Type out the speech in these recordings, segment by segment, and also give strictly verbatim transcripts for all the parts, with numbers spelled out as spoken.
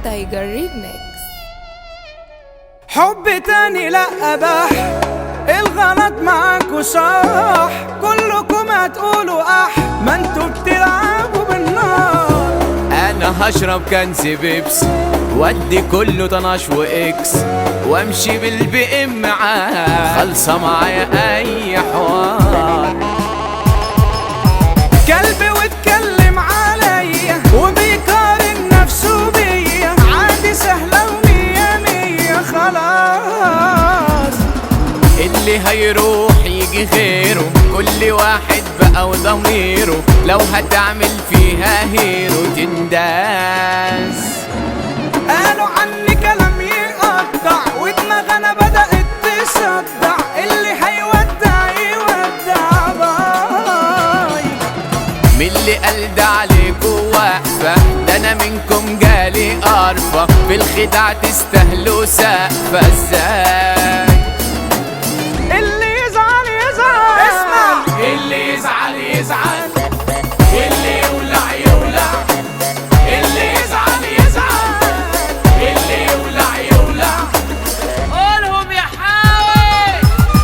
تايجر ريميكس. حب تاني لا اباح، الغلط معاكوا صح، كلكم هتقولوا اح، ما انتوا بتلعبوا بالنار. انا هشرب كنز بيبس ودي كله طناش واكس، وامشي بالبي ام معاه خلصه معايا اي حوار. كلبي واتكلم عليا وبيقارن نفسه بيا، عادي سهله ومية مية خلاص. اللي هيروح يجي غيره، كل واحد بقى وضميره، لو هتعمل فيها هيرو تنداس. قالوا عني كلام يقطع ودماغنا بدأت تصدع، اللي هيودع يودع باي. من اللي قال ده عليكوا واقفة، ده انا منكم جالي قرفة، في الخداع تستاهلوا سقفة ازاي؟ اللي يزعل يزعل، اسمع اللي يزعل يزعل، اللي يولع يولع، اللي يزعل يزعل، اللي يولع يولع. قولهم يا حاوي.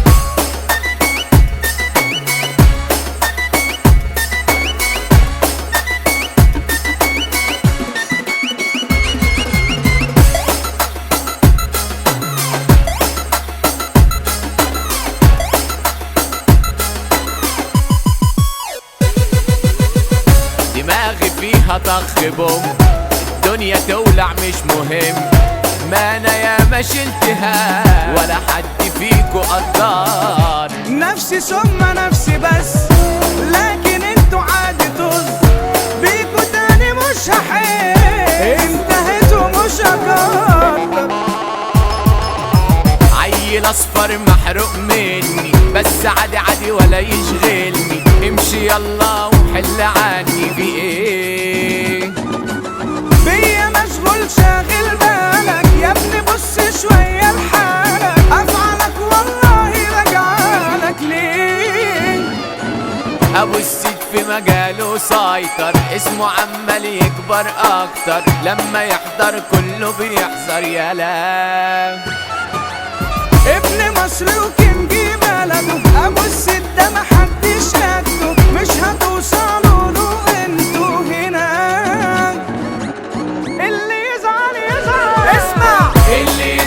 دماغي فيها طخ بوم، الدنيا تولع مش مهم، ما انا يا ما شلتها ولا حد فيكو قدار. نفسي ثم نفسي بس، لكن انتوا عادي طز، بيكوا تاني مش هحس، انتهيتوا مش هقدر. عيل اصفر محروق مني، بس عادي عادي ولا يشغلني، امشي يلا وحل عني في ايه؟ بيا مشغول شاغل بالك يا ابني، بص شوية لحالك، افعالك والله رجعلك ليه؟ ابو السيد في مجاله سيطر، اسمه عمال يكبر اكتر، لما يحضر كله بيحذر يلا. ابن مصر وكنجي بلده، ابو السيد ده محدش قده، مش هتوصلوا له انتوا هنا. اللي يزعل يزعل، اسمع اللي